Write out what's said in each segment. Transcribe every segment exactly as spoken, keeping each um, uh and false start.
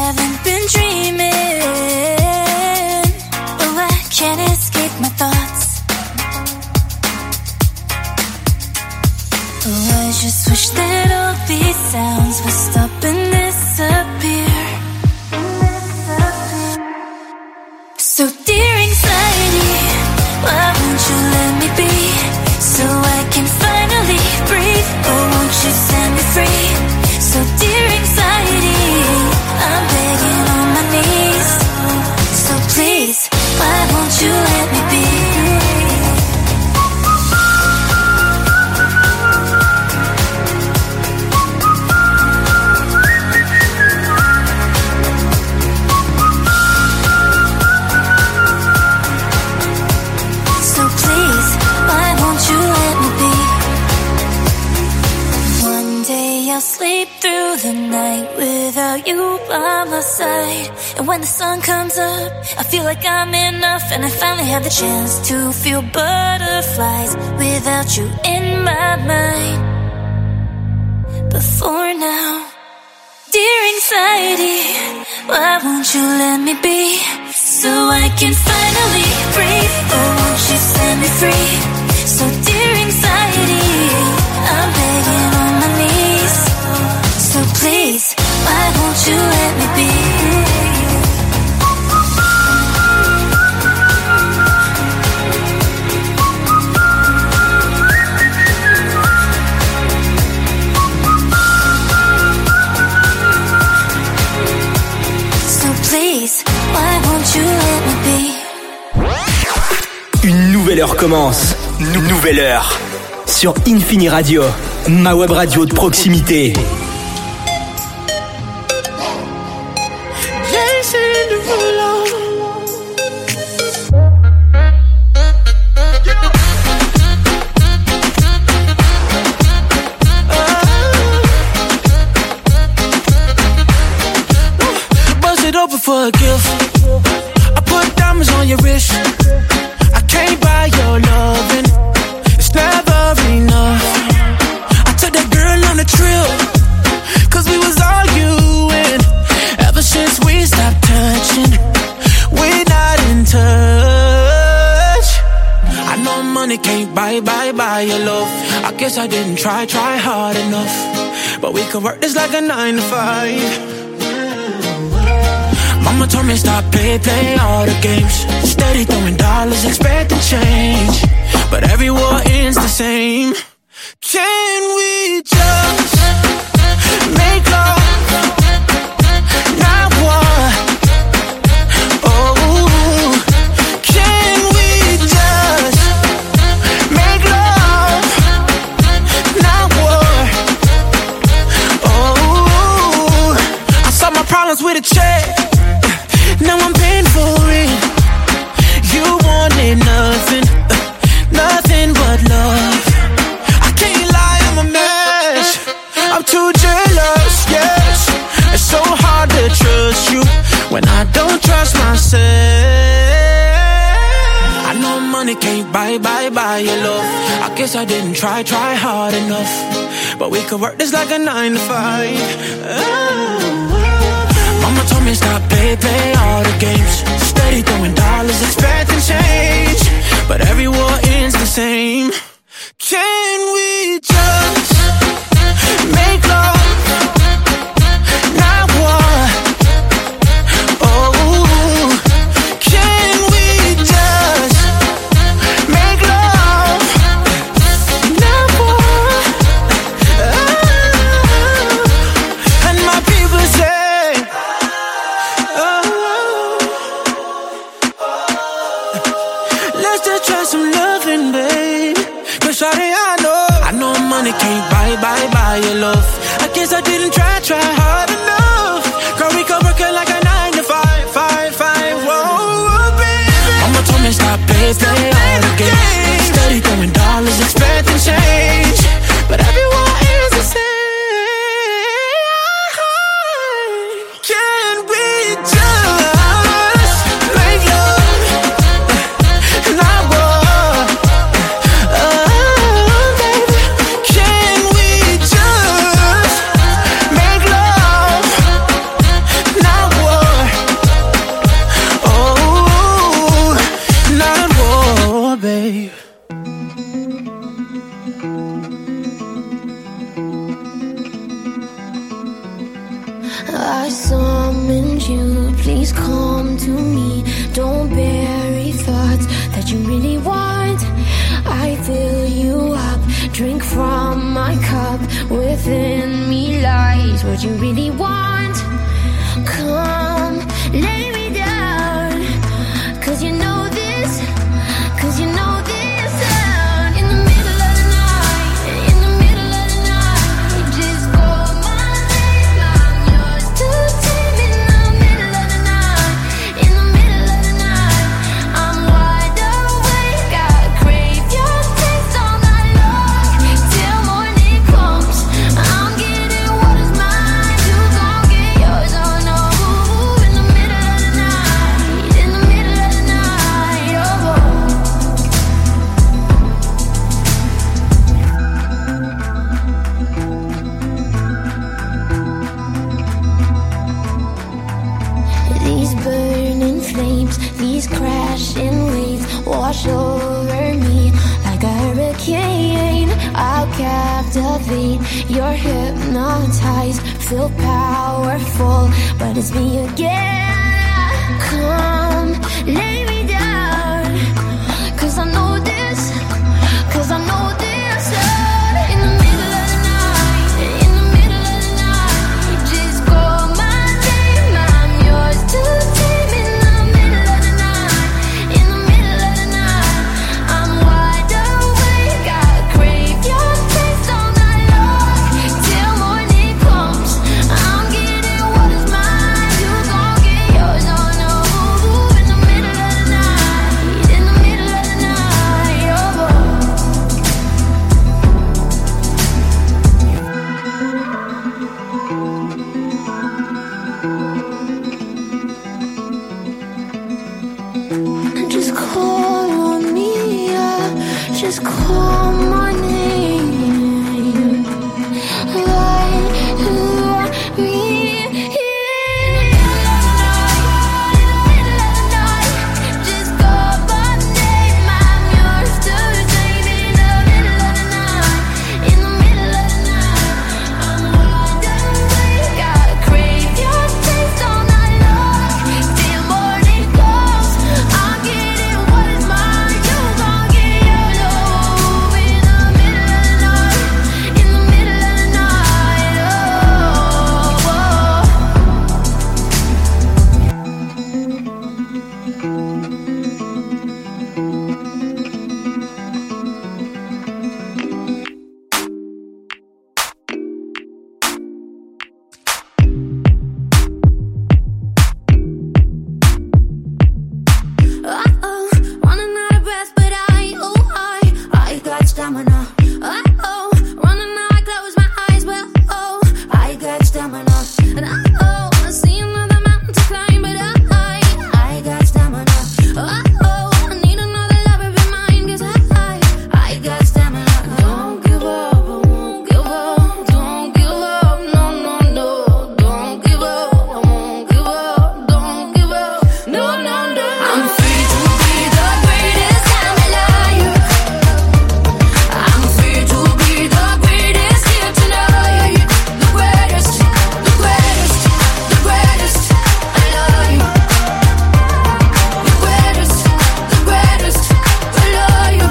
haven't been dreaming. Oh, I can't escape my thoughts. Oh, I just wish that all these sounds would stop and disappear. So dear anxiety, why won't you let me be? So I can finally breathe. Oh, won't you set me free? So dear anxiety, I'm begging on my knees. So please, why won't you let me be? So please, why won't you let me be? One day I'll sleep through the night without you by my side. And when the sun comes up, I feel like I'm enough, and I finally have the chance to feel butterflies without you in my mind. But for now, dear anxiety, why won't you let me be? So I can finally breathe. Oh, won't you set me free? So dear anxiety, I'm begging on my knees. So please, why won't you let me be? So please, why won't you let me be? Une nouvelle heure commence. Nou- nouvelle heure. Sur Infini Radio, ma web radio de proximité. For a gift, I put diamonds on your wrist. I can't buy your loving, it's never enough. I took that girl on a trip, cause we was arguing. Ever since we stopped touching, we're not in touch. I know money can't buy, buy, buy your love. I guess I didn't try, try hard enough. But we could work this like a nine to five. Mama told me stop, play, play all the games. Steady throwing dollars, expecting change. But every war ends the same. Can we just make love, not war? Oh, can we just make love, not war? Oh, I solved my problems with a check. Now I'm paying for it. You wanted nothing, uh, nothing but love. I can't lie, I'm a mess. I'm too jealous, yes. It's so hard to trust you when I don't trust myself. I know money can't buy, buy, buy your love. I guess I didn't try, try hard enough. But we could work this like a nine to five. Oh. Mama told me stop, play, play all the games. Steady throwing dollars, expecting change. But every war ends the same. Can we just make love, not war? Oh, can we just make love, not war? Oh, and my people say, try some loving, babe. Cause shawty, I know I know money can't buy, buy, buy your love. I guess I didn't try, try hard enough. Girl, we could work it like a nine to five, five, five, whoa, baby. Mama told me stop, play, play all the games. Steady throwing dollars, expecting change. But everyone is the same. Can we just make love, not war? Oh, baby, can we just make love? summoned you. Please come to me. Don't bury thoughts that you really want. I fill you up, drink from my cup. Within me lies what you really want. Come, lay me down, cause you know this, cause you know this. In the middle of the night, in the middle of the night, just call my name, I'm yours to take. In the middle of the night, in the middle of the night, I'm wide awake, I crave your taste all night long. Till morning comes, I'm getting what is mine, you gon' get yours, oh no. In the middle of the night, in the middle of the night, oh. These burning flames, these crashing waves wash over me like a hurricane. I'll captivate, you're hypnotized, feel powerful, but it's me again. Come, lay me down, cause I know this, cause I know this. In the middle of the night, in the middle of the night, just call my name, I'm yours to take. In the middle of the night, in the middle of the night, I'm wide awake, I crave your taste all night long. Till morning comes, I'm getting what is mine, you gon' get yours, oh no. In the middle of the night, in the middle of the night, oh. Just call on me, yeah. Just call my name. Light me in the middle of the night. Just call my name, I'm yours to take. In the middle of the night, in the middle of the night, I'm wide awake, I crave your taste all night long. Till morning comes, I'm getting what is mine, you gon' get yours, oh. In the middle of the night, in the middle of the night, oh. Uh-oh, running out of breath, but I, oh, I, I got stamina. Uh-oh, running out, I close my eyes, but oh, I got stamina. And uh-oh, I see another mountain to climb, but I, I got stamina. Uh-oh, I need another lover in mine, 'cause I, I got stamina. Don't give up, I won't give up. Don't give up, no, no, no. Don't give up, I won't give up. Don't give up, no, no, no. I'm free to be the greatest, I'm alive. I'm free to be the greatest here tonight. The greatest, the greatest, the greatest, alive. The greatest, the greatest, alive.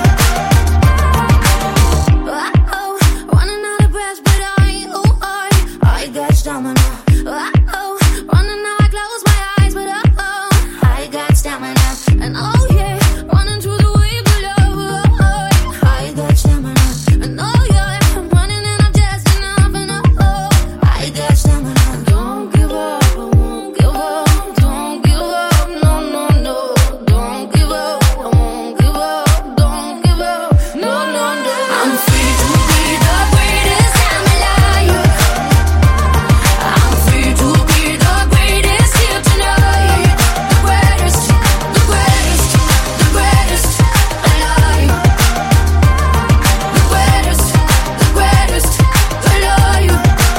Uh-oh, running out of breath, but I, oh, I, I got stamina. Uh-oh, running out, I close my eyes, but uh-oh, I got stamina. And oh yeah, running through the waves of love, oh, I got stamina. And oh yeah, I'm running and I'm just enough, and oh, I got stamina. Don't give up, I won't give up. Don't give up, no, no, no. Don't give up, I won't give up. Don't give up, no, no, no. I'm free to be the greatest, I'm alive. I'm free to be the greatest here tonight. The greatest, the greatest, the greatest, alive. The greatest, the greatest, alive.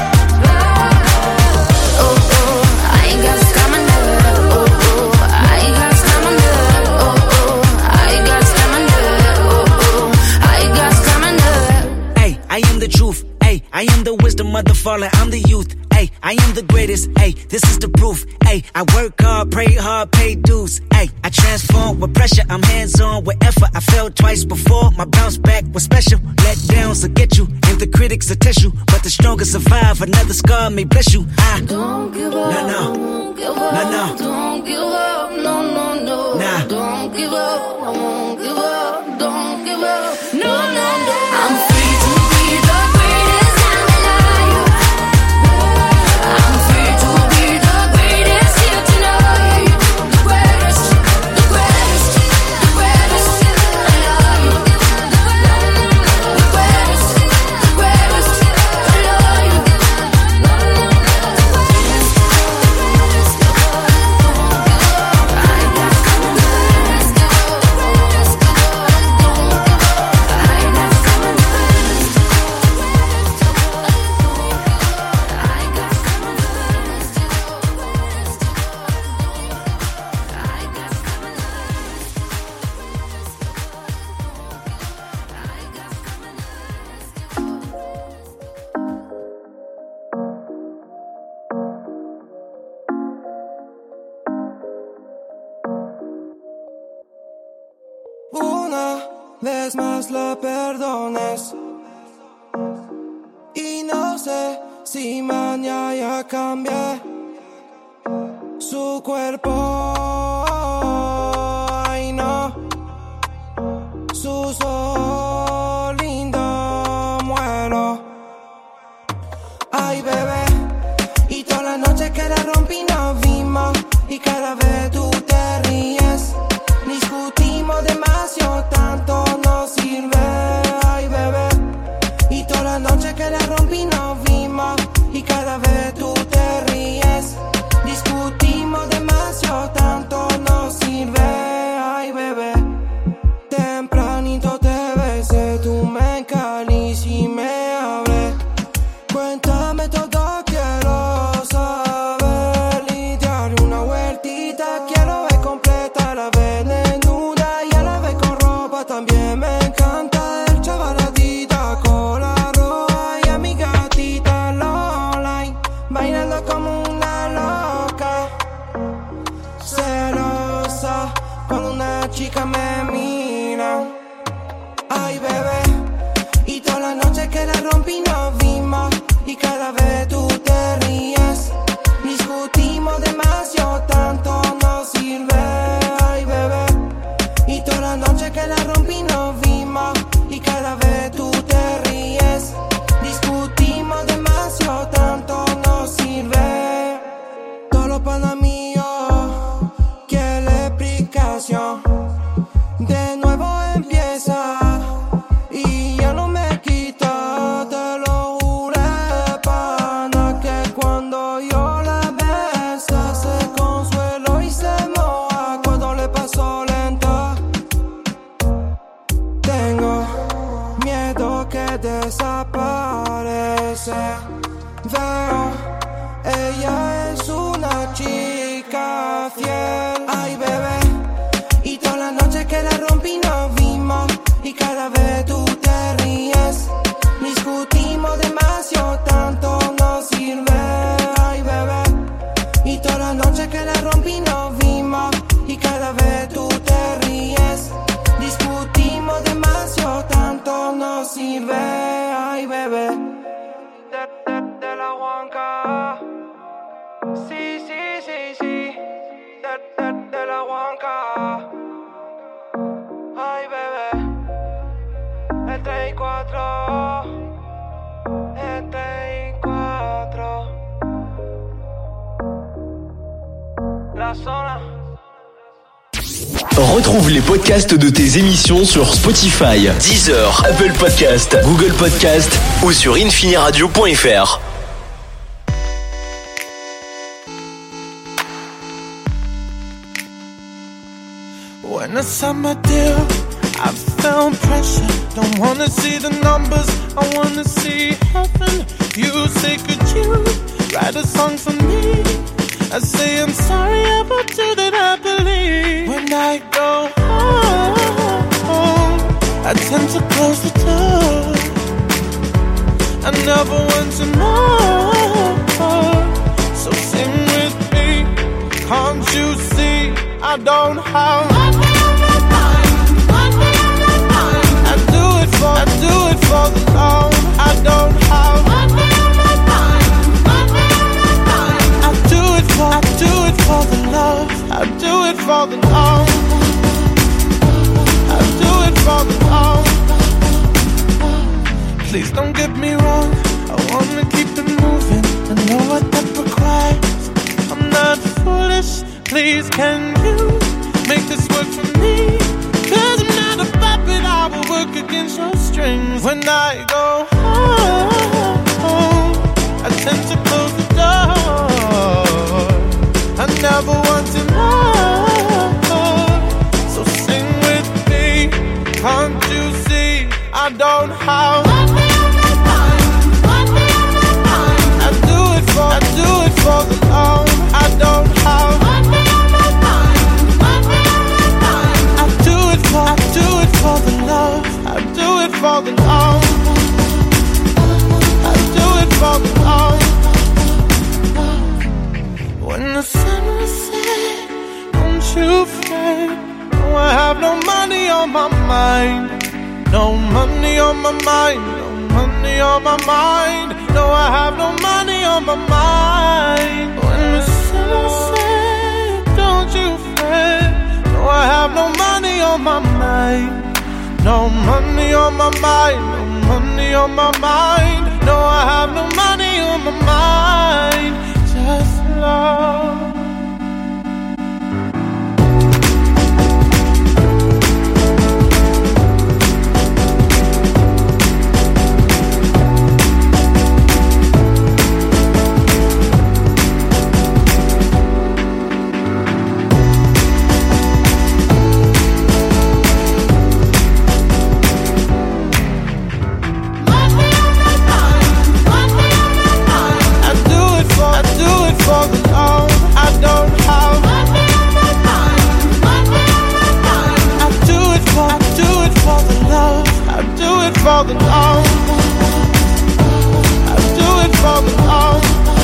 Oh, oh, I got stamina. Oh, oh, I got stamina. Oh, oh, I got stamina. Oh, oh, I got stamina. Hey, I am the truth. Hey, I am the wisdom of the fallen. I'm the youth. Ay, I am the greatest. Ay, this is the proof. Ay, I work hard, pray hard, pay dues. Ay, I transform with pressure. I'm hands on with effort. I failed twice before. My bounce back was special. Let downs will get you, and the critics will test you. But the strongest survive. Another scar may bless you. I don't give up. No, no. Don't give up. No, no. Don't give up. No, no, no. Nah. Don't give up. I won't give up. Don't give up. No, no, no. I'm free to be the greatest. I'm alive. I'm free to be the greatest here tonight. The greatest, the greatest, the greatest. I love you. The greatest, the greatest. I love you. Una vez más la perdones y no sé si mañana ya cambié su cuerpo, ay no, su sol lindo muero, ay bebé, y toda la noche que la rompí nos vimos y cada vez tú te ríes. Discutimos demasiado, tanto no sirve, ay bebé. Y toda la noche que la rompí nos vimos y cada vez tú te ríes. Discutimos demasiado, tanto no sirve, ay bebé. Tempranito te besé, tú me encalís y me hablé. Cuéntame todo, quiero saber y te haré una vueltita. Quiero ver completa la vez desnuda y a la vez con ropa. También me encanta el chavaladita con la roja y a mi gatita online bailando como una loca, celosa cuando una chica me mira. Ay bebé, y toda la noche que la rompí nos vimos y cada vez tú te ríes. Discutimos demasiado, tanto no sirve, ay bebé. Y toda la noche que la rompí nos vimos y cada vez tú te ríes. Discutimos demasiado, tanto no sirve. Todo lo para mío, quiere explicación. De nuevo empieza y ya no me quita, te lo juré, pana, que cuando yo la besa se consuelo y se moja cuando le paso lenta. Tengo miedo que desaparece. Veo, ella es una chica fiel. Ay bebé, y toda la noche que la rompí nos vimos y cada vez tú te ríes. Discutimos demasiado, tanto no sirve, ay bebé. Y toda la noche que la rompí nos vimos y cada vez tú te ríes. Discutimos demasiado, tanto no sirve, ay bebé. De, de, de la Huanca. Sí, sí, sí, sí. De, de, de la Huanca. Ay bebé. El tres y cuatro. El tres y cuatro. La zona. Retrouve les podcasts de tes émissions sur Spotify, Deezer, Apple Podcast, Google Podcast ou sur infiniradio point f r. When the summer deal, I felt pressure. Don't wanna see the numbers, I wanna see heaven. You say, could you write a song for me? I say I'm sorry about you that I believe. When I go home, I tend to close the door. I never want to know So sing with me, can't you see I don't have one thing on my mind, one thing on my mind. I do it for, I do it for the love. I don't have one thing on my mind, one thing on my mind. I do it for, I do it for the love. I do it for the love. I do it for the love. Please don't get me wrong, I wanna keep it moving. I know what that requires. I'm not foolish, please can you make this work for me? Cause I'm not a puppet, I will work against your strings. When I go home, I tend to close the door. I never want to know. So sing with me, can't you see I don't have one thing on my mind, one thing on my mind. I do it for, I do it for the love. I don't have one thing on my mind, one thing on my mind. I do it for, I do it for the love. I do it for the love. I do it for the love. When the sun will set, don't you fret. No, I have no money on my mind. No money on my mind. No money on my mind. No, I have no money on my mind. When the sun will set, don't you fret. No, I have no money on my mind. No money on my mind. No money on my mind. No, I have no money on my mind. Just love. For the love, I do it for the love.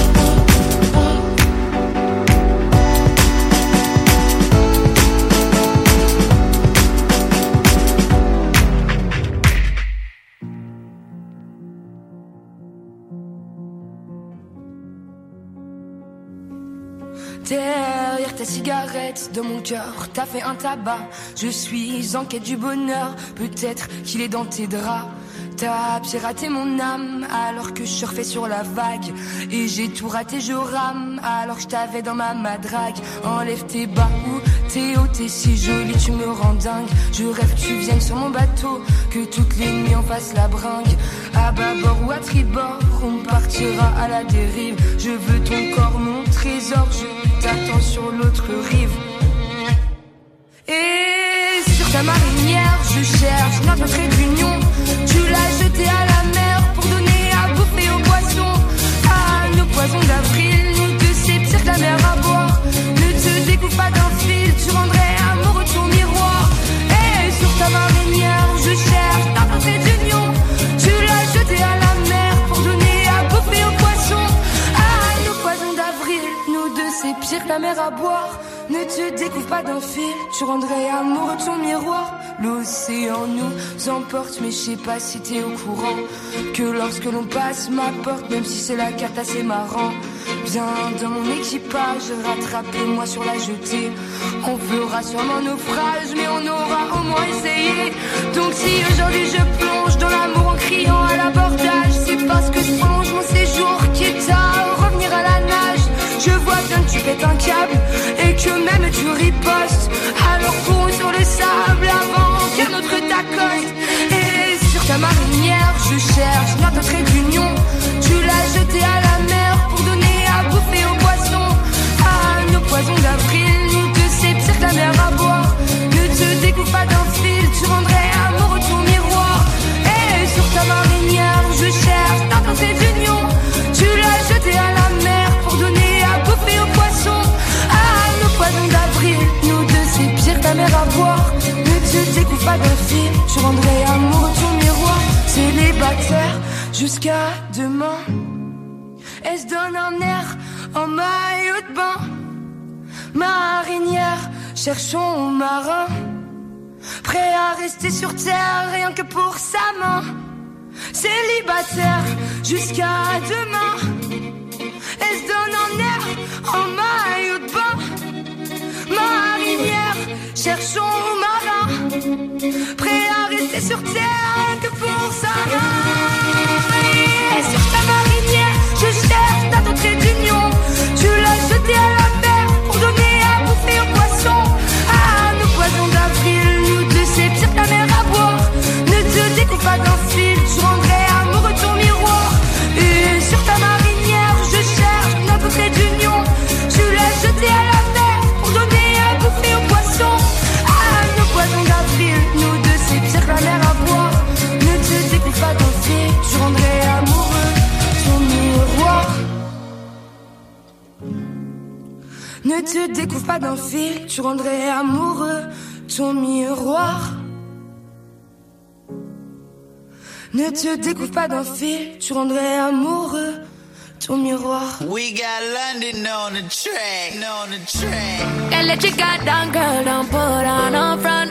Derrière ta cigarette, dans mon cœur, t'as fait un tabac. Je suis en quête du bonheur, peut-être qu'il est dans tes draps. T'as piraté mon âme alors que je surfais sur la vague. Et j'ai tout raté, je rame alors que je t'avais dans ma madrague. Enlève tes bas ou t'es haut, t'es si jolie, tu me rends dingue. Je rêve que tu viennes sur mon bateau, que toutes les nuits on fasse la bringue. À bâbord ou à tribord, on partira à la dérive. Je veux ton corps, mon trésor, je t'attends sur l'autre rive. Et sur ta marinière, je cherche notre trait d'union. Tu l'as jeté à la mer pour donner à bouffer aux poissons. Ah, nos poisons d'avril, nous deux c'est pire que la mer à boire. Ne te découpe pas d'un fil, tu rendrais amoureux ton miroir. Et sur ta marinière, je cherche notre trait d'union. Tu l'as jeté à la mer pour donner à bouffer aux poissons. Ah, nos poisons d'avril, nous deux c'est pire que la mer à boire. Ne te découvre pas d'un fil, tu rendrais amoureux ton miroir. L'océan nous emporte, mais je sais pas si t'es au courant que lorsque l'on passe ma porte, même si c'est la carte assez marrant. Viens dans mon équipage, rattrape-moi sur la jetée. On fera sûrement naufrage, mais on aura au moins essayé. Donc si aujourd'hui je plonge dans l'amour en criant à l'abordage, c'est parce que je songe mon séjour quitte à revenir à la nage. Je vois bien que tu pètes un câble et que même tu ripostes. Alors cours sur le sable avant qu'un autre t'accoste. Et sur ta marinière, je cherche notre trait d'union. Tu l'as jeté à la mer pour donner à bouffer aux poissons. Ah, nos poisons d'avril, nous deux c'est pire que la mer à boire. Ne te découpe pas d'un fil, tu rendrais amoureux ton miroir. Et sur ta marinière, je cherche notre trait d'union. Tu l'as jeté à la mer pour donner à bouffer aux poissons. Ah, nos poisons d'avril, nous deux c'est pire que la mer à boire. Ne te découpe pas d'un fil, tu rendrais amoureux ton miroir. Célibataire jusqu'à demain. Elle se donne un air en maillot de bain. Marinière, cherchons marin, prêt à rester sur terre rien que pour sa main. Célibataire jusqu'à demain, elle se donne en air en maillot de bain. Marinière, cherchons marin, prêt à rester sur terre rien que pour sa main. Et sur ta marinière, je cherche ta trait d'union. Tu l'as jeté à la mer pour donner à bouffer aux poissons. Ah, nos poissons d'avril, nous deux c'est pire que la mer à boire. Ne te découpe pas d'un fil, je rendrai amoureux ton miroir. Et sur ta marinière, je cherche notre trait d'union. Tu l'as jeté à la mer pour donner à bouffer aux poissons. Ah, nos poissons d'avril, nous deux c'est pire que la mer à boire. Ne te découpe pas d'un fil, je rendrai amoureux ton miroir. Ne te découvre pas d'un fil, tu rendrais amoureux ton miroir. Ne te découvre pas d'un fil, tu rendrais amoureux ton miroir. We got London on the track, on the track. Girl, let you got down, girl, don't put on a front.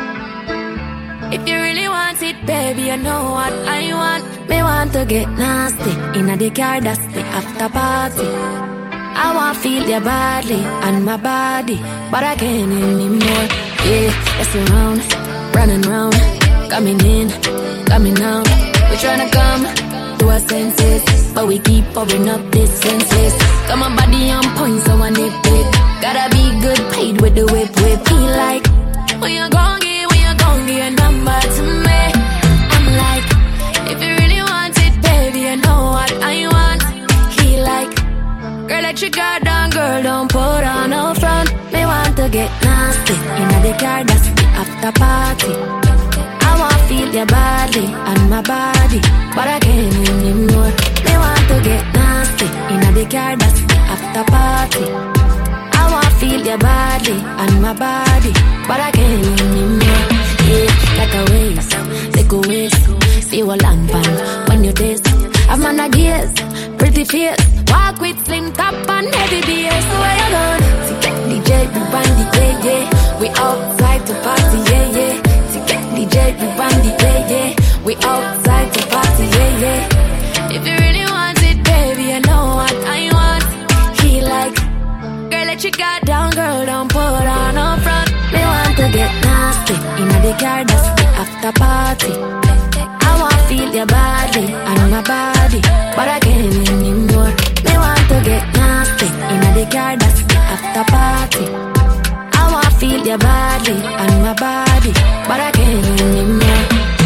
If you really want it, baby, you know what I want. Me want to get nasty, inna the car, that's the after party. I want to feel your body and my body, but I can't anymore. Yeah, let's around, running round, coming in, coming out. We tryna come to our senses, but we keep pouring up this senseless. Got my body on point, so I nip it. Gotta be good, paid with the whip, whip. Feel like when you're gon' get, when you're gon' get a number to me. I'm like, if you really want it, baby, you know what I want. He like, girl, let your guard down, girl, don't put on no front. Me want to get nasty, inna the car, that's the after party. I want to feel your body and my body, but I can't anymore. Me want to get nasty, inna the car, that's the after party. I want to feel your body and my body, but I can't anymore. Yeah, like a waste, take a waste, feel a long pan when you taste. I'm on a gears, pretty face. Walk with slim top and heavy bass. Where you going? To get D J, we band the day, yeah. We outside to party, yeah, yeah. To get D J, we band the day, yeah. We outside to party, yeah, yeah. If you really want it, baby, you know what I want. He like, girl, let your guard down, girl, don't put on no front. Me want to get nasty, inna the car, that's the after party. I want to feel your body and my body, but I can't anymore. Me want to get nasty, inna the car, that's the after party. I want to feel your body and my body, but I can't anymore.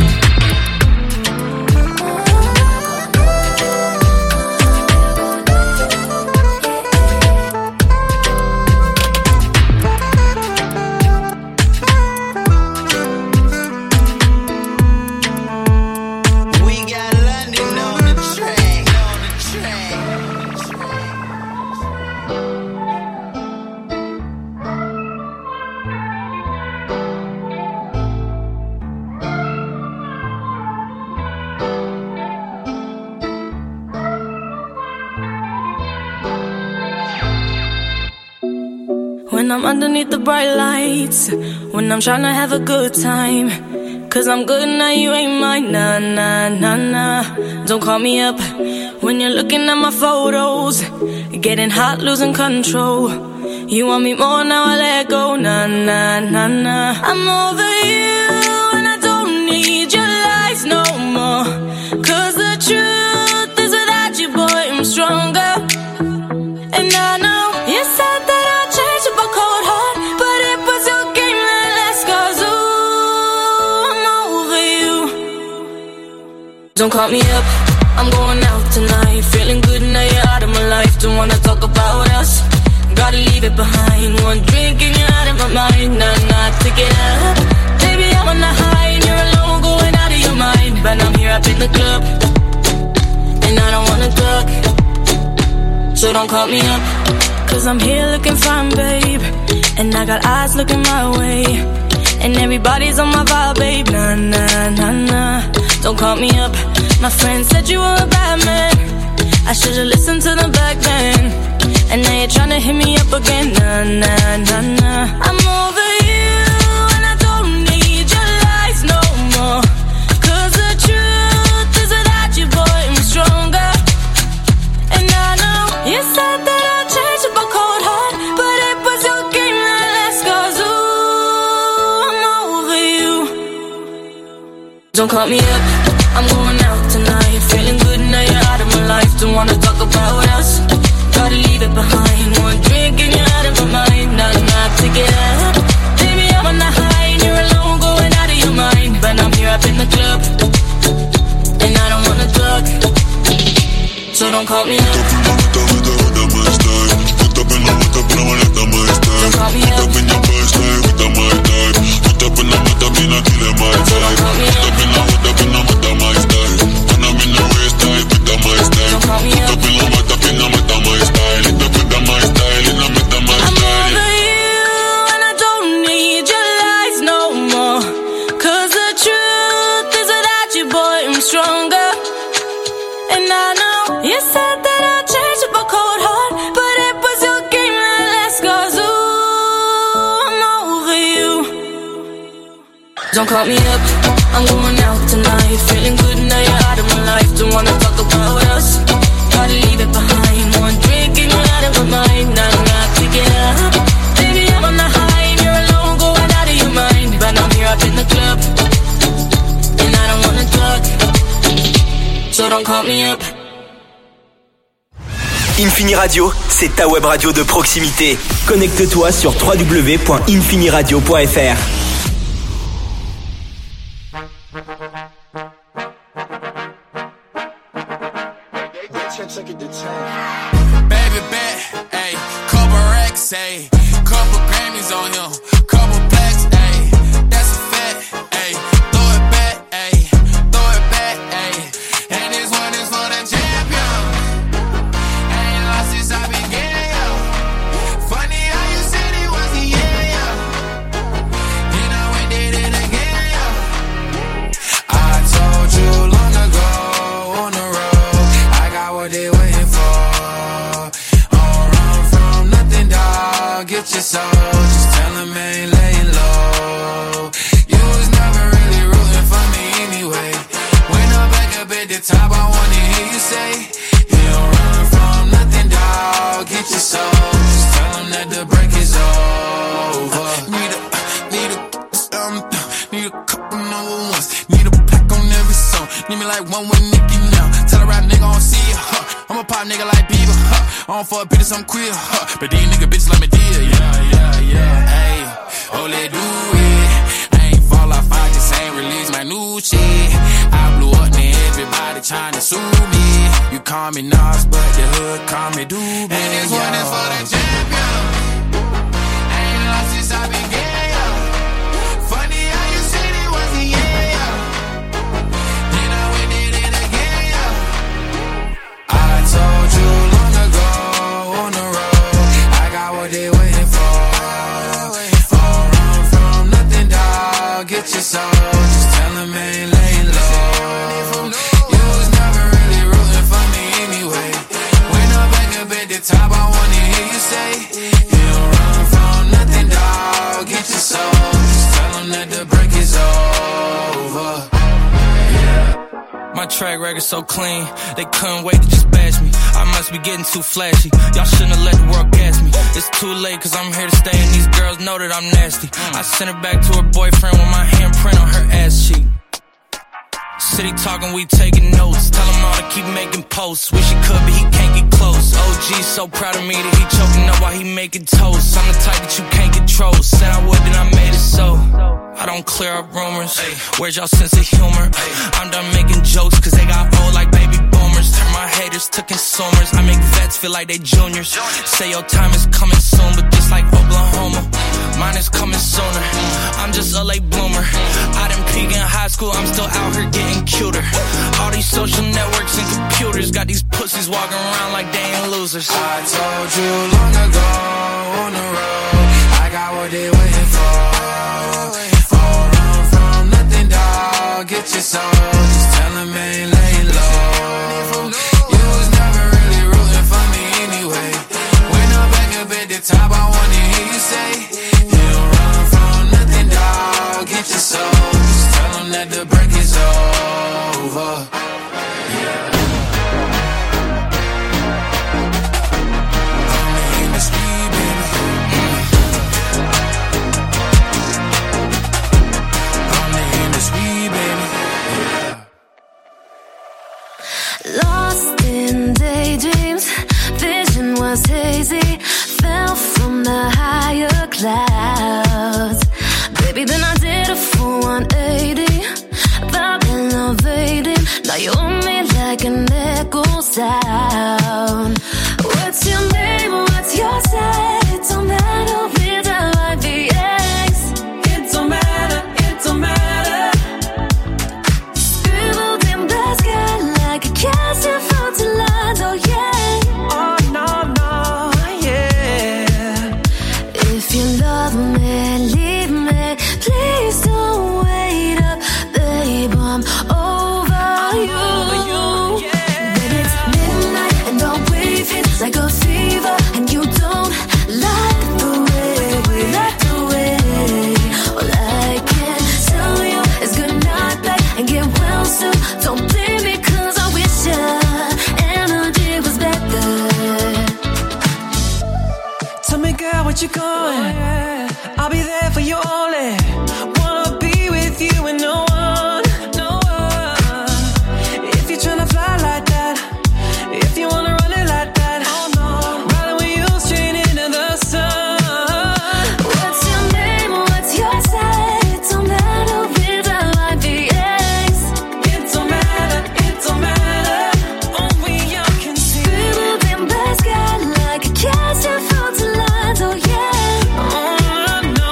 When I'm underneath the bright lights, when I'm tryna have a good time, cause I'm good now, you ain't mine, nah, nah, nah, nah. Don't call me up when you're looking at my photos, getting hot, losing control. You want me more, now I let go, nah, nah, nah, nah. I'm over you and I don't need your lies no more, cause the truth is without you, boy, I'm stronger. And I know you said that I'd change up a cold heart, but it was your game that last, cause ooh, I'm over you. Don't call me up, I'm going out tonight, feeling good now you're out of my life. Don't wanna talk about us, gotta leave it behind. One drink and you're out of my mind, nah, nah, take it up. Baby, I'm on the high and you're alone, going out of your mind. But I'm here up in the club, and I don't wanna talk, so don't call me up. Cause I'm here looking fine, babe, and I got eyes looking my way, and everybody's on my vibe, babe, nah, nah, nah, nah. Don't call me up, my friend said you were a bad man, I should've listened to them back then. And now you're tryna hit me up again. Nah, nah, nah, nah. I'm over you, and I don't need your lies no more. Cause the truth is without you, boy, I'm stronger. And I know you said that I'd change up a cold heart, but it was your game that last. Cause ooh, I'm over you. Don't call me up, I'm going out tonight. Feeling good now you're out of my life. Don't wanna talk about us, gotta leave it behind. One drink and you're out of my mind. Not enough to get up. Baby, I'm on the high and you're alone, going out of your mind. But I'm here up in the club, and I don't wanna talk, so don't call me up. Don't call me up. Don't call me up. Don't call me up. I'm over you, and I don't need your lies no more. Cause the truth is without you, boy, I'm stronger. And I know you said that I'd change up a cold heart, but it was your game that last. Cause ooh, I'm over you. Don't call me up, I'm going out tonight. Feeling good now you're out of my life. Don't wanna talk about us, gotta leave it behind. One drink and you're out of my mind. Not enough to get up. Baby, I'm on the high and you're alone, going out of your mind. But I'm here up in the club, and I don't wanna talk, so don't call me up. Infini Radio, c'est ta web radio de proximité. Connecte-toi sur w w w point infiniradio point f r. Baby bet, ayy, couple racks, ayy, couple Grammys on him, couple plaques, ayy, that's a fact, ayy, throw it back, ayy, throw it back, ayy, and this one is for the champion, ain't lost since I began, yo, funny how you said it was the year, yo, then I went did it again, yo, I told you long ago on the road, I got what they waiting for. Get your soul, just tell him I ain't laying low. You was never really rooting for me anyway. When I'm back up at the top, I wanna hear you say, you don't run from nothing, dawg. Get your soul, just tell him that the break is over. Need a, need a, um, need a couple number ones. Need a pack on every song. Need me like one with Nicki now. Tell a rap nigga I don't see it, huh. I'm a pop nigga like Bieber, huh. I don't fuck bitches, I'm queer, huh. But these nigga bitches like me deal, yeah, yeah, yeah, ayy. Oh, let do it. I ain't fall off, I just ain't release my new shit. I blew up, man, everybody tryna sue me. You call me Nas, but the hood call me Doobie. And this one is for the champion. Ain't lost since I began, yo. Funny how you said it was the year, yo. Then I went did it again, yo. I told you long ago on the road, I got what they waiting for. Don't run from nothing, dawg. Get your soul, just tell him I ain't laying low. You was never really rooting for me anyway. When I'm back up at the top, I wanna hear you say, you don't run from nothing, dawg. Get your soul, just tell him that the break is over. My track record so clean, they couldn't wait to just bash me. I must be getting too flashy, y'all shouldn't have let the world gas me. It's too late cause I'm here to stay and these girls know that I'm nasty. I sent her back to her boyfriend with my handprint on her ass cheek. City talking, we taking notes. Tell him all to keep making posts. Wish he could, but he can't get close. O G so proud of me that he choking up while he making toast. I'm the type that you can't control. Said I would, then I made it so. I don't clear up rumors. Where's y'all sense of humor? I'm done making jokes cause they got old like baby boomers. Turn my haters to consumers. I make vets feel like they juniors. Say your time is coming soon, but just like Oklahoma, mine is coming sooner. I'm just a late bloomer. I didn't peak in high school, I'm still out here getting cuter. All these social networks and computers got these pussies walking around like they ain't losers. I told you long ago on the road, I got what they waiting for. Don't run from nothing, dawg. Get your soul, just tell them I ain't laying low. You was never really rooting for me anyway. you say. You don't run from nothing, dog. Get your soul. Just tell them that the break is over. Yeah. Only in the street, baby. Only in the street, baby. Yeah. Lost in daydreams, vision was hazy. Fell from the higher clouds. Baby, then I did a full one eighty. Felt elevated. Now you own me like an echo sound. What's your name? What's your side? It don't matter with a I V X. It don't matter, it don't matter. Scribbled in the sky like a castle for to land, oh yeah. Oh no, no, yeah. If you love me, leave me. Please don't wait up, babe, I'm over you. Then it's midnight and our wave hits like a fever. And you don't like the way we like the way. All I can tell you is good night, babe, and get well soon. Don't blame me cause I wish your energy was better. Tell me, girl, what you going? I'll be there for you only. Wanna be with you and no one, no one. If you're tryna fly like that, if you wanna run it like that, oh no, riding with you straight into the sun. What's your name? What's your side? It don't matter with a I V X. It don't matter, it don't matter. Only you can see. Scribbled in the sky like a castle for to land, oh yeah. Oh no,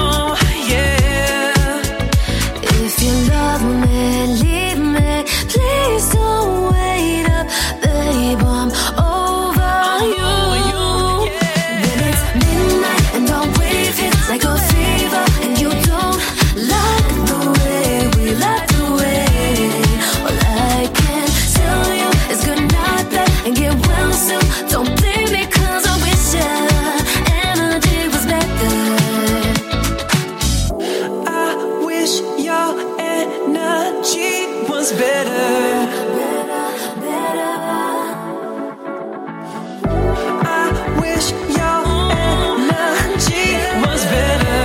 yeah. If you love me, leave me. Please don't wait up, babe, I'm over you. Then it's midnight and our wave hits like a fever. And you don't like the way we like the way. All I can tell you is good night, babe, and get well soon. Don't blame me cause I wish your energy was better. I wish your energy was better. I wish your energy was better.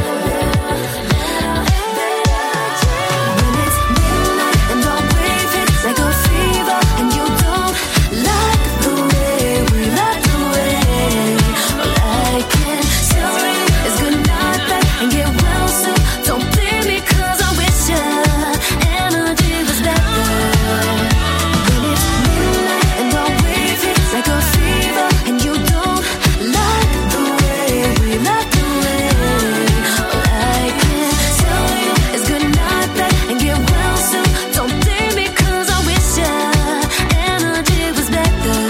When it's midnight and our wave hits like a fever. And you don't like the way we like the way. All I can tell you is good night, babe, and get well soon. Don't blame me cause I wish your energy was better. When it's midnight and our wave hits like a fever. And you don't like the way we like the way. All I can tell you is good night, babe, and get well soon. Don't blame me cause I wish your energy was better.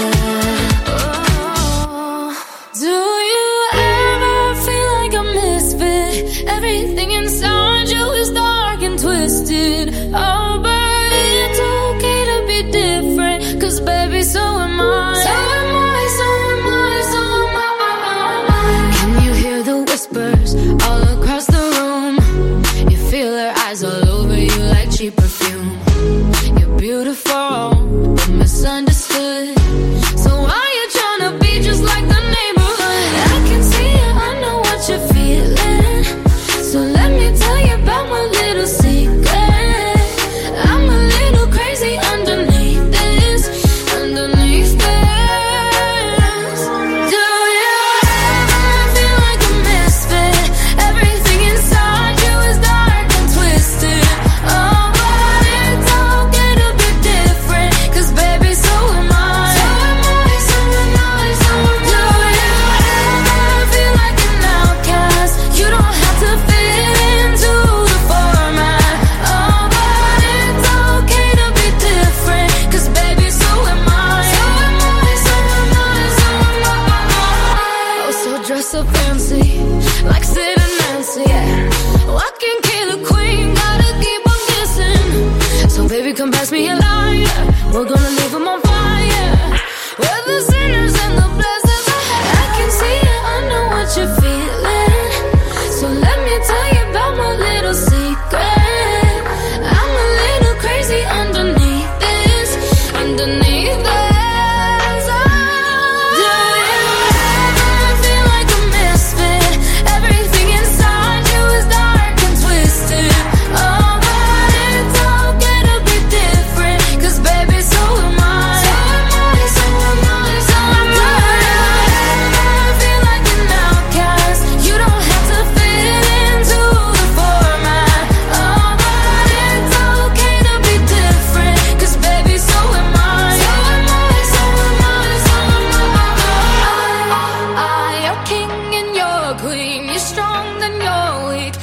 Oh. Do you ever feel like a misfit? Everything inside you is dark and twisted. Oh, but it's okay to be different. Cause baby, so am I. So am I, so am I, so am I. Can you hear the whispers all across the room? You feel her eyes all over you like cheap perfume. You're beautiful, but misunderstood. So why you tryna be just like the neighborhood? I can see it, I know what you're feeling. So let me tell you about my little secret. I'm a little crazy underneath this, underneath this. Do you ever feel like a misfit? Everything inside you is dark and twisted. Oh, but it's okay to be different. Cause baby, so am I. So am I, so am I, so am I. Do you ever feel like an outcast? You don't have to fit into the format. Oh, but it's okay to be different. Cause baby, so am I. So am I, so am I, so am I. Oh, so dress up fancy, like Sid and Nancy, yeah. Walking killer queen, gotta keep on kissing. So baby, come pass me a lighter. We're gonna leave 'em on fire. We're the sinners and the blessings. I can see it, I know what you're feeling.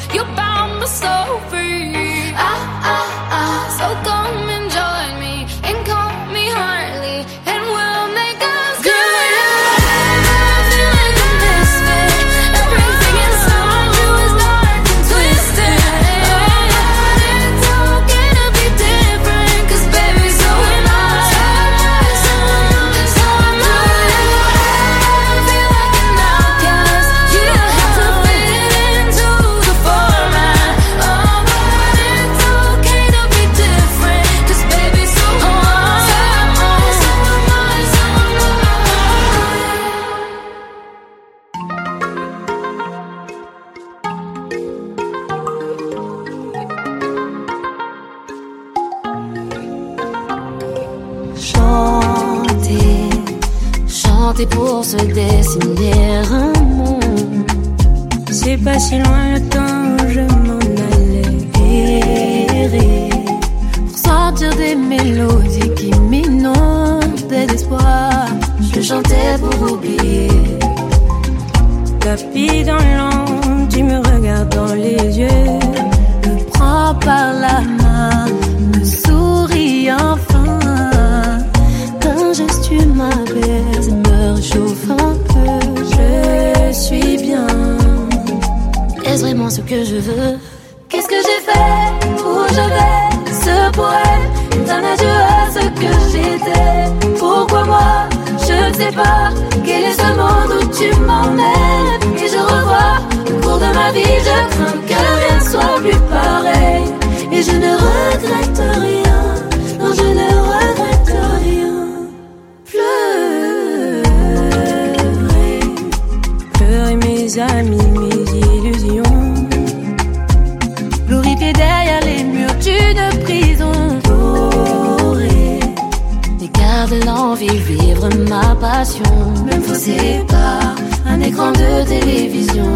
You're bound but so free. Ah, ah, ah. So come and join me and call me Harley, and we'll make us good. I feel like a misfit. Everything inside you is dark and twisted. It's okay to be different, 'cause baby, so am I. So am I. I feel like an outcast. You don't have to fit into the format. Oh, but it's okay to be different, 'cause baby, so am I. So am I. So am I. So am I. Chanter, chanter pour se dessiner un monde. C'est pas si loin le temps où je m'en allais. Errer, pour sentir des mélodies qui m'inondaient d'espoir. Je chantais pour oublier. Tapis dans l'ombre, tu me regardes dans les yeux. Me prends par la main, me souris enfin. D'un geste tu m'apaises, me réchauffe un peu. Je suis bien. Est-ce vraiment ce que je veux? Qu'est-ce que j'ai fait? Où je vais? Ce poème est un adieu à ce que j'étais. Pourquoi moi? Je ne sais pas. Quel est ce monde où tu m'emmènes? Et je revois au cours de ma vie. Je crains que rien ne soit plus pareil. Et je ne regrette rien. Non, je ne regrette rien. Pleurer, Pleurer mes amis, mes illusions. glorifié derrière les murs d'une prison. Dorée, et garde l'envie, vivre ma passion. Me fausser par un écran de télévision.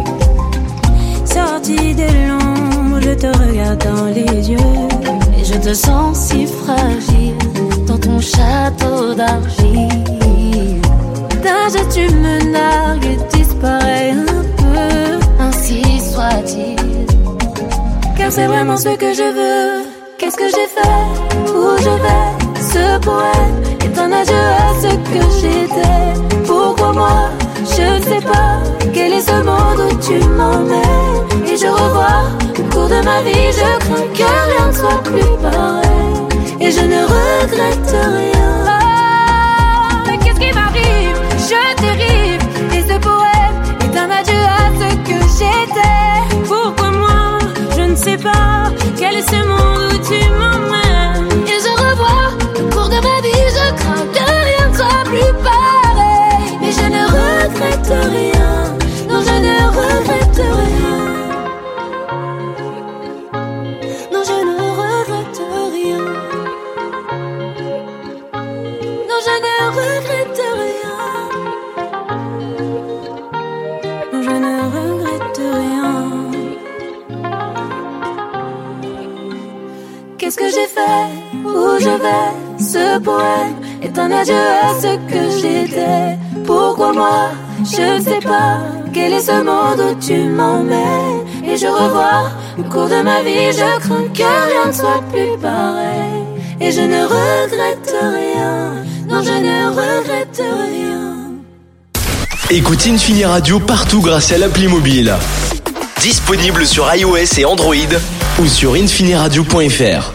Sorti de l'ombre, je te regarde dans les yeux. Et je te sens si fragile dans ton château d'argile. D'un geste tu me nargues et disparais un peu. Ainsi soit-il, car c'est vraiment ce que je veux. Qu'est-ce que j'ai fait? Où je vais? Ce poème est un adieu à ce que j'étais. Pourquoi moi? Je ne sais pas. Quel est ce monde où tu m'emmènes? Et je revois au cours de ma vie. Je crains que rien ne soit plus pareil. Et je ne regrette rien. Ah, mais qu'est-ce qui m'arrive? Je dérive. Et ce poème est un adieu à ce que j'étais. Pourquoi moi? Je ne sais pas. Quel est ce monde où tu m'emmènes? Et je revois au cours de ma vie. Je crains que rien ne soit plus pareil. Mais je ne regrette rien. Non, je ne regrette rien. Non, je ne regrette rien. Non, je ne regrette rien. Non, je ne regrette rien. Qu'est-ce que j'ai fait? Où je vais? Ce poème est un adieu à ce que j'étais. Pourquoi moi? Je ne sais pas. Quel est ce monde où tu m'emmènes? Et je revois au cours de ma vie. Je crains que rien ne soit plus pareil. Et je ne regrette rien. Non, je ne regrette rien. Écoute Infini Radio partout grâce à l'appli mobile. Disponible sur iOS et Android ou sur infiniradio point f r.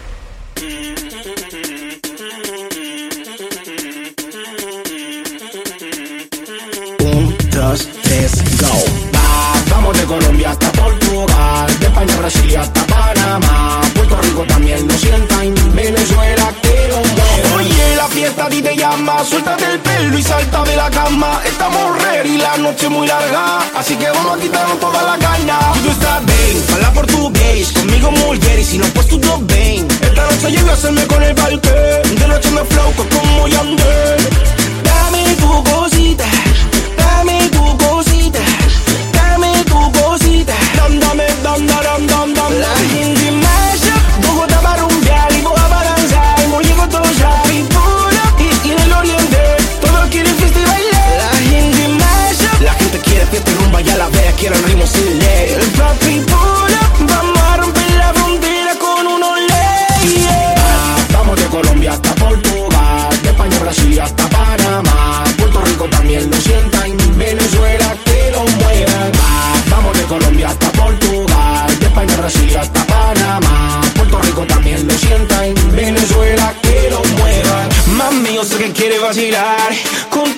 Dos, tres, go. Va, vamos de Colombia hasta Portugal, de España a Brasil y hasta Panamá, Puerto Rico también lo sientan, Venezuela quiero un go. Oye, la fiesta a ti te llama, suéltate el pelo y salta de la cama. Estamos ready, la noche muy larga, así que vamos a quitarnos toda la caña. Tú estás bien, habla portugués, conmigo mulher y si no pues tú todo bien. Esta noche llego a hacerme con el parque, de noche me flow como Yandel. Dame tu cosita, dame tu cosita, dame tu cosita, dam dame, dam dam dam dam. La gente masha, Bogotá para rumbear y Boga para danzar, muy llegó todo ya, y puro, y, y en el oriente, todos quieren fiesta y bailar. La gente masha, la gente quiere fiesta y rumba, ya la vea, quieren ritmo sin ley. El papi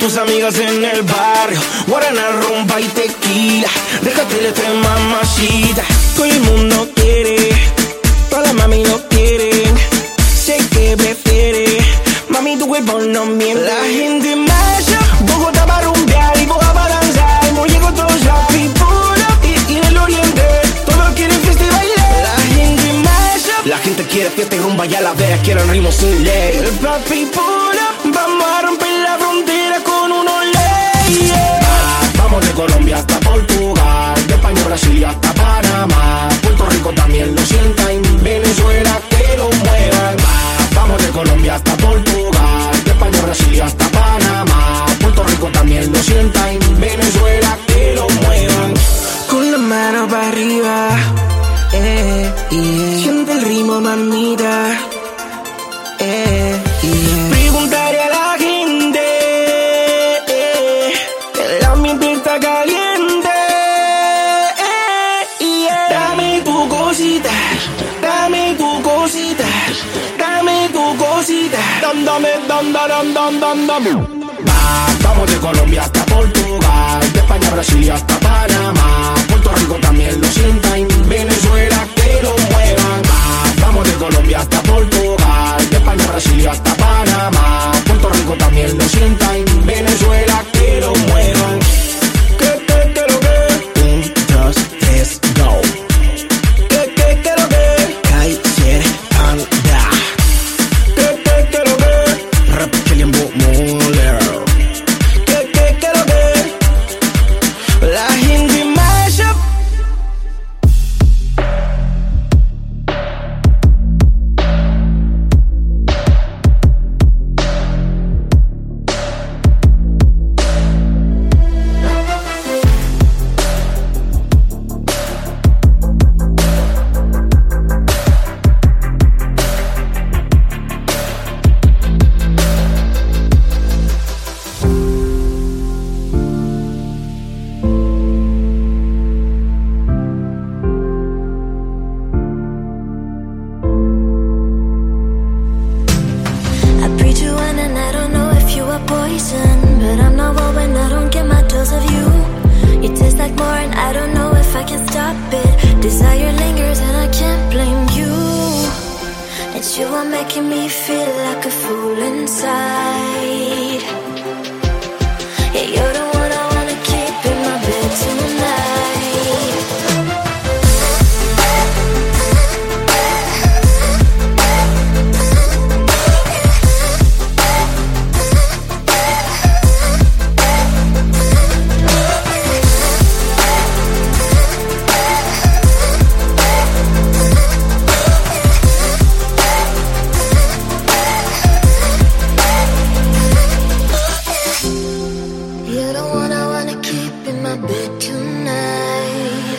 tus amigas en el barrio, guaraná, rumba y tequila. Déjate de tres mamacita. Todo el mundo quiere, todas las mami lo quieren. Sé que prefiere, mami tu cuerpo no miente. La gente marcha, Bogotá para rumbear y Boga para danzar. No llego todos la pipura y, y en el oriente todos quieren fiesta y bailar. La gente marcha, la gente quiere fiesta y rumba y a la vez quieren ritmos sin ley. El papi pura, vamos a romper la frontera con unos leyes. Ah, vamos de Colombia hasta Portugal, de España a Brasil y hasta Panamá. Puerto Rico también lo sienta, en Venezuela que lo muevan. Ah, vamos de Colombia hasta Portugal, de España a Brasil y hasta Panamá. Puerto Rico también lo sienta, en Venezuela que lo muevan. Con la mano para arriba, eh, yeah. Siente el ritmo, mamita. Eh, yeah. Preguntaré a la gente, eh, el ambiente está caliente, eh, yeah. Dame tu cosita, dame tu cosita, dame tu cosita. Dam, dame, dam, dam, dam, dam, dam. Va, vamos de Colombia hasta Portugal, de España a Brasil y hasta Panamá. Puerto Rico también lo sienta, en Venezuela que lo muevan. Va, vamos de Colombia hasta Portugal, de España a Brasil y hasta Panamá. Puerto Rico también lo sienta, en Venezuela que lo muevan. Que, que, que lo que. Un, dos, tres, go. Que, que, que lo que. Kaiser Panda. Que, que, que lo que. Rap Chilean Muller. Que, que, que lo que. La gente mashup. I breathe you in and I don't know if you are poison, but I'm not well when I don't get my dose of you. You taste like more and I don't know if I can stop it. Desire lingers and I can't blame you. It's you are making me feel like a fool inside. Yeah, you're the one I wanna keep in my bed tonight. You're the one I wanna keep in my bed tonight.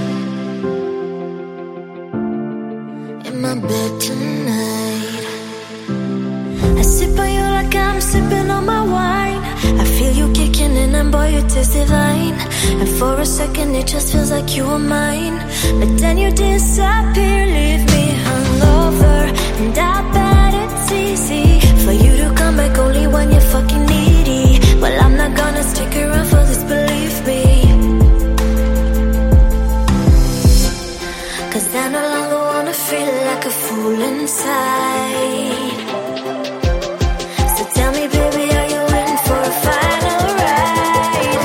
In my bed tonight. I sip on you like I'm sipping on my wine. I feel you kicking in and boy you taste divine. And for a second it just feels like you were mine. But then you disappear, leave me hungover. And I bet it's easy for you to come back only when you're fucking needy. Well, I'm not gonna stick around for this, believe me. Cause I no longer wanna feel like a fool inside. So tell me, baby, are you in for a final ride?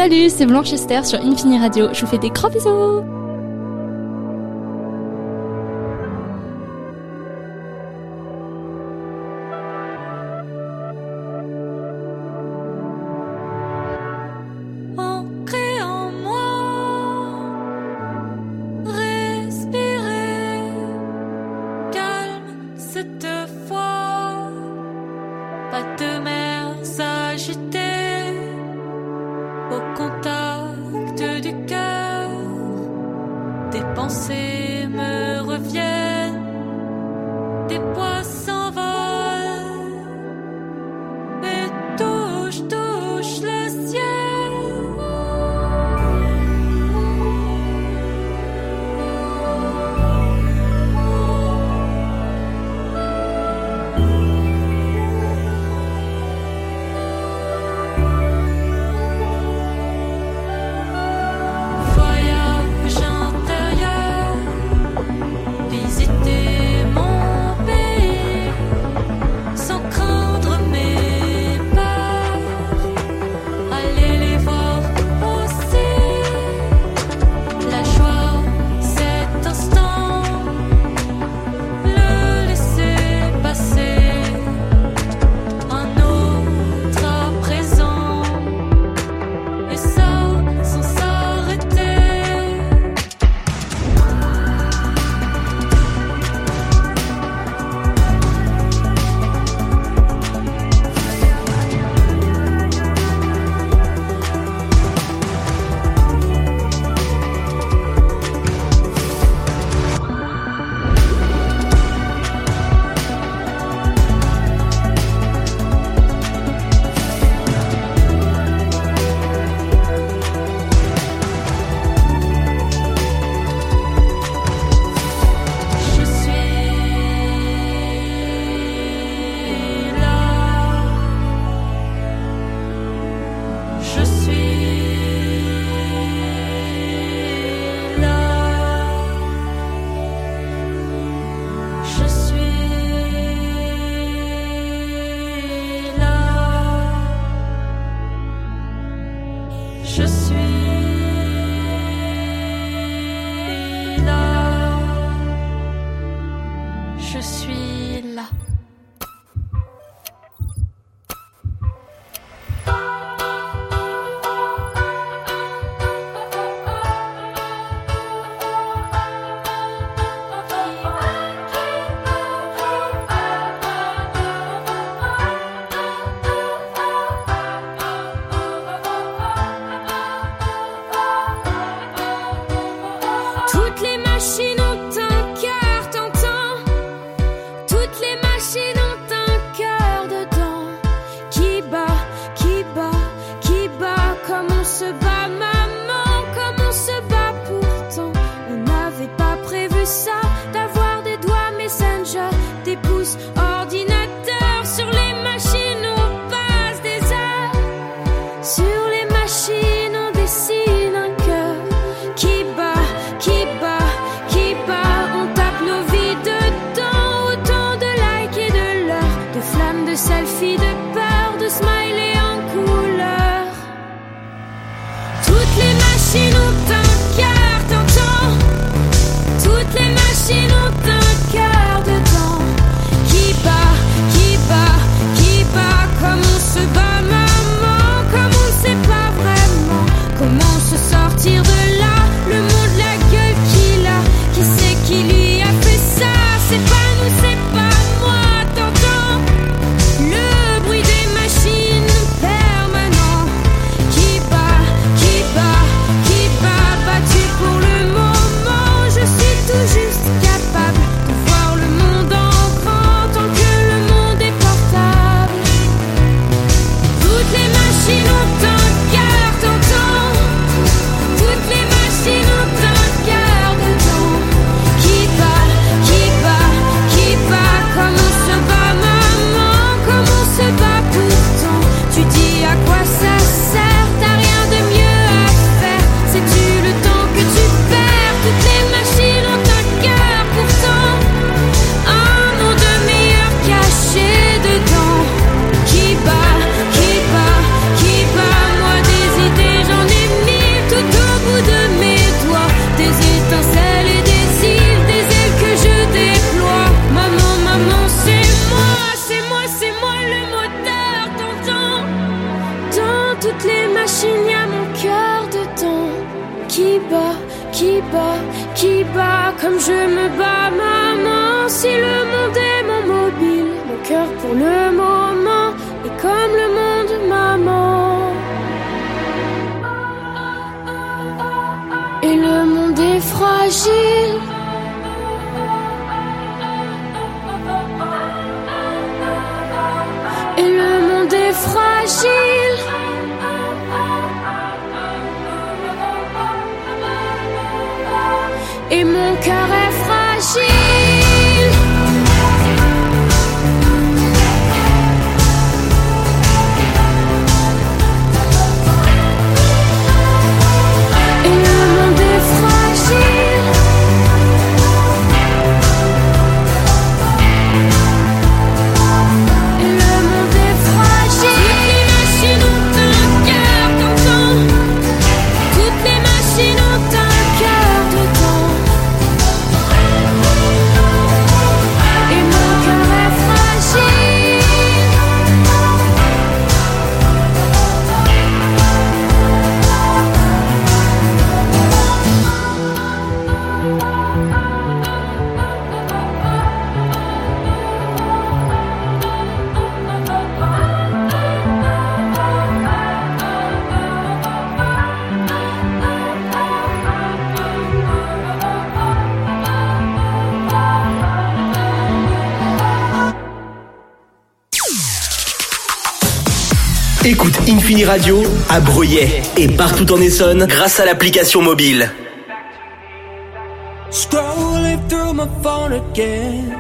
Salut, c'est Blanche Esther sur Infini Radio. Je vous fais des gros bisous. Voyage intérieur. toutes les machines, y'a mon cœur dedans qui bat, qui bat, qui bat comme je me bats, maman. Si le monde est mon mobile, mon cœur pour le moment est comme le monde, maman. Et le monde est fragile. Et le monde est fragile. Et mon cœur est fragile. Et le monde est fragile. Et le monde est fragile. Toutes les machines ont un cœur content. Toutes les machines ont un cœur dedans. Et mon cœur est fragile. Écoute Infini Radio à Bruyères et partout en Essonne grâce à l'application mobile. Scrolling through my phone again.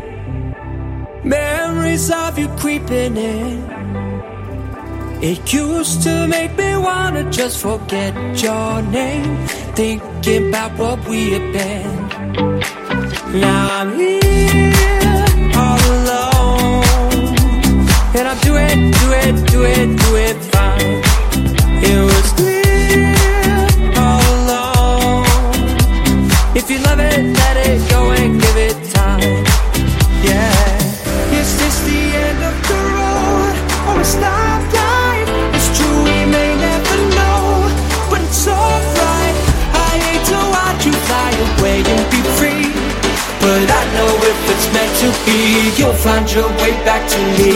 Memories of you creeping in. It used to make me wanna just forget your name. Thinking about what we had been. Now I'm here all alone. And I'm doing, doing, doing, doing fine. It was clear all along. If you love it, let it go and give it time. Yeah. Is this the end of the road or a stoplight? It's true, we may never know, but it's alright. I hate to watch you fly away and be free, but I know if it's meant to be, you'll find your way back to me.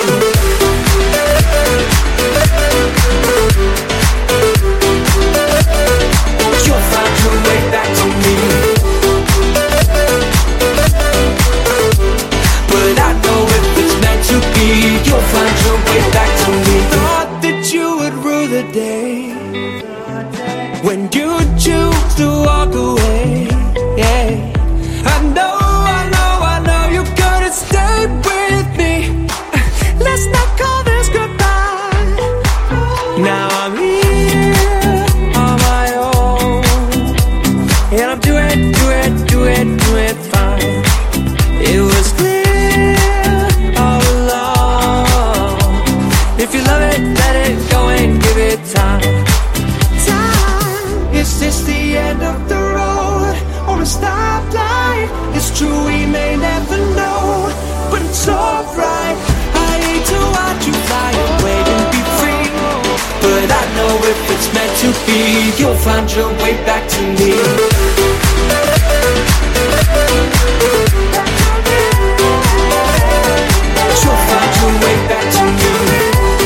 You'll find your way back to me. But I know if it's meant to be, you'll find your way back to me. Thought that you would rule the day when you choose to walk away. Yeah, I know, I know, I know you couldn't stay with me. Let's not call this goodbye. Now I'm here on my own, and I'm doing, doing, doing, doing fine. It was clear all along. If you love it, let it go and give it time. Time. Is this the end of the road or a stoplight? It's true, we may never know, but it's alright. I hate to watch you fly away and be free, but I know if it's meant to be, you'll find your way back to me. You'll find your way back to me.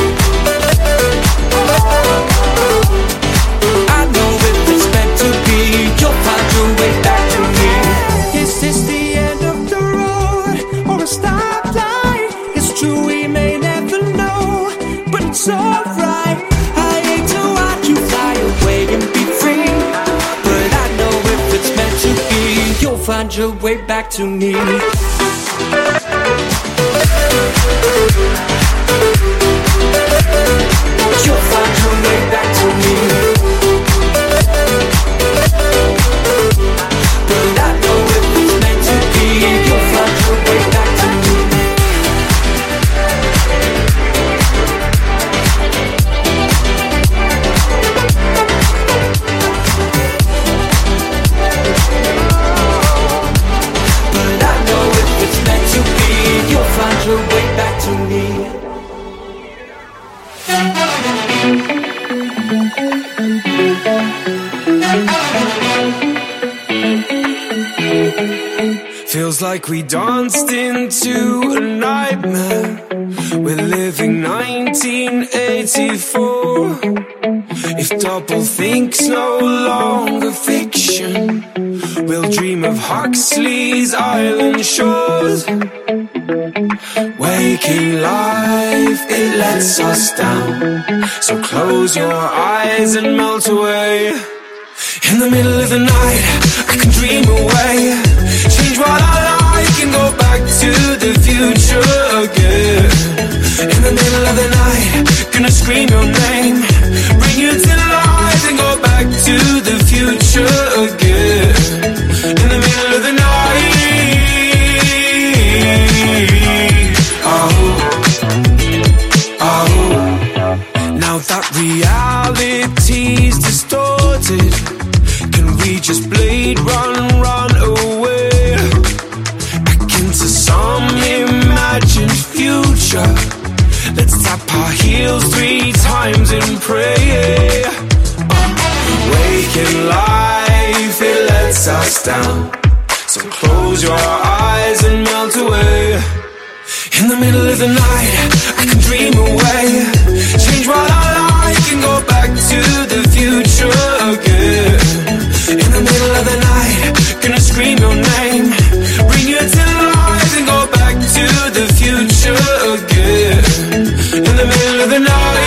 I know if it's meant to be, you'll find your way back to me. Is this the end of the road or a stoplight? It's true, we may never know, but it's alright. I hate to watch you fly away and be free, but I know if it's meant to be, you'll find your way back to me. You'll find your way back to me. But I know if it's meant to be, you'll find your way back to me. But I know if it's meant to be, you'll find your way back to me. Feels like we danced into a nightmare. We're living nineteen eighty-four. If doublethink no longer fiction, we'll dream of Huxley's island shores. Waking life, it lets us down. So close your eyes and melt away. In the middle of the night, I can dream away. Change what I like and go back to the future again. In the middle of the night, gonna scream your name, bring you to life and go back to the future again. In the middle of the night, oh, oh. Now that reality's distorted, can we just blade run, run away back into some imagined future? Let's tap our heels three times and pray. uh, Waking life, it lets us down. So close your eyes and melt away. In the middle of the night, I can dream away. Change what I like and go back to the future again. In the middle of the night, gonna scream your name, bring you to life and go back to the future again. In the middle of the night.